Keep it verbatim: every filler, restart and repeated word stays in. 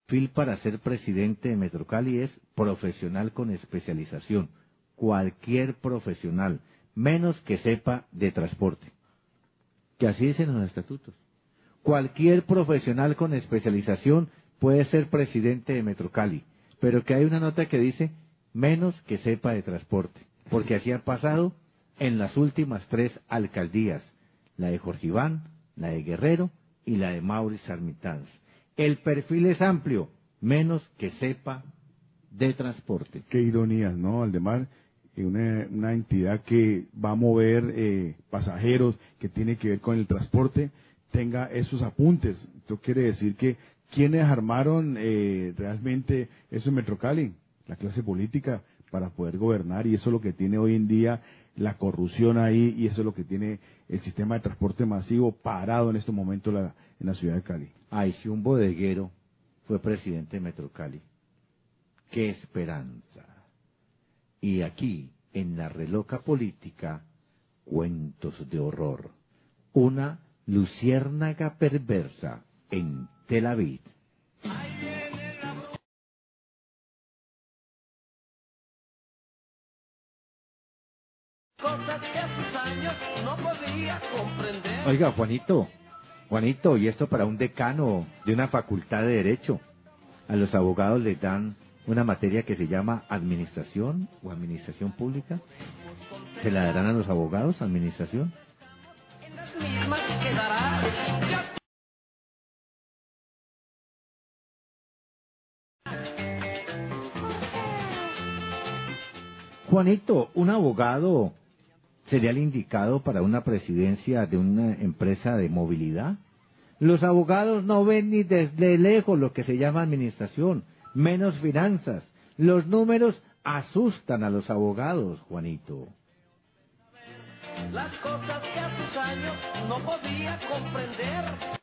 perfil para ser presidente de Metrocali es profesional con especialización. Cualquier profesional, menos que sepa de transporte. Que así dicen los estatutos. Cualquier profesional con especialización puede ser presidente de Metrocali, pero que hay una nota que dice menos que sepa de transporte, porque así ha pasado en las últimas tres alcaldías, la de Jorge Iván, la de Guerrero y la de Maurice Armitans. El perfil es amplio, menos que sepa de transporte. Qué ironía, ¿no, Aldemar? Una, una entidad que va a mover eh, pasajeros, que tiene que ver con el transporte, tenga esos apuntes. Esto quiere decir que ¿quiénes armaron eh, realmente eso en Metrocali? La clase política para poder gobernar, y eso es lo que tiene hoy en día la corrupción ahí, y eso es lo que tiene el sistema de transporte masivo parado en estos momentos la, en la ciudad de Cali. Ay, si un bodeguero fue presidente de Metrocali, qué esperanza. Y aquí, en la reloca política, cuentos de horror. Una luciérnaga perversa en Tel Aviv. Cosas que a sus años no podía comprender. Oiga, Juanito, Juanito, y esto para un decano de una facultad de Derecho. A los abogados les dan una materia que se llama Administración o Administración Pública. ¿Se la darán a los abogados, Administración? En las mismas quedará. Juanito, un abogado sería el indicado para una presidencia de una empresa de movilidad. Los abogados no ven ni desde lejos lo que se llama administración, menos finanzas. Los números asustan a los abogados, Juanito. Las cosas que a sus años no podía comprender.